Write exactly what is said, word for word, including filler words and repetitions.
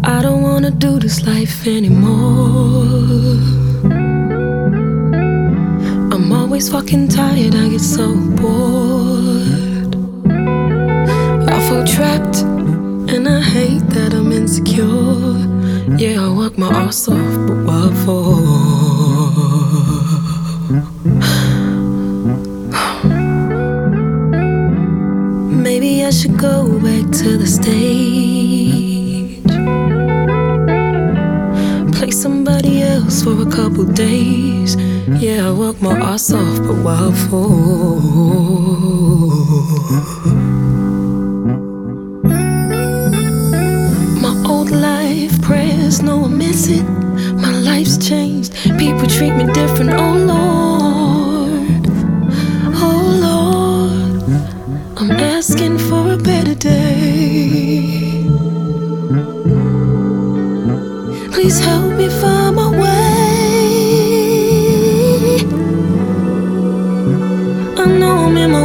I don't wanna do this life anymore. I'm always fucking tired, I get so bored. I feel trapped, and I hate that I'm insecure. Yeah, I work my ass off, but what for? Maybe I should go back to the stage, play somebody else for a couple days. Yeah, I work my ass off, but what for? My old life prayers, no one miss it. My life's changed, people treat me different, oh Lord, oh Lord. I'm asking for a better day. Please help me find my way. I know I'm in